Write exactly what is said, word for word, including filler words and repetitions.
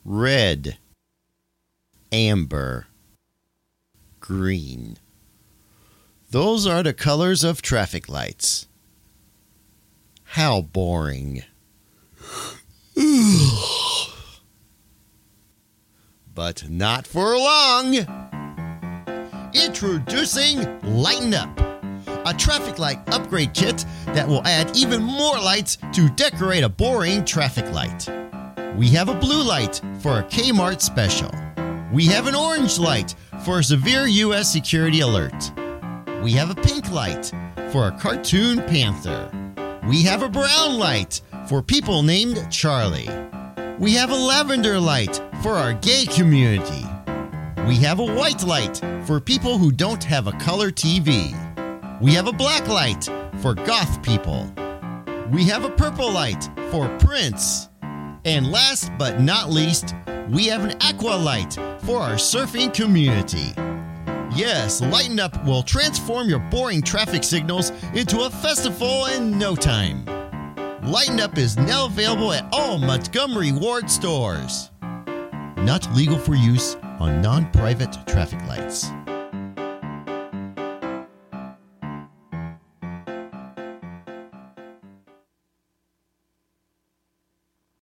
red, amber, green. Those are the colors of traffic lights. How boring. But not for long. Introducing Lighten Up, a traffic light upgrade kit that will add even more lights to decorate a boring traffic light. We have a blue light for a Kmart special. We have an orange light for a severe U S security alert. We have a pink light for a cartoon panther. We have a brown light for people named Charlie. We have a lavender light for our gay community. We have a white light for people who don't have a color T V. We have a black light for goth people. We have a purple light for Prince. And last but not least, we have an aqua light for our surfing community. Yes, Lighten Up will transform your boring traffic signals into a festival in no time. Lighten Up is now available at all Montgomery Ward stores. Not legal for use on non-private traffic lights.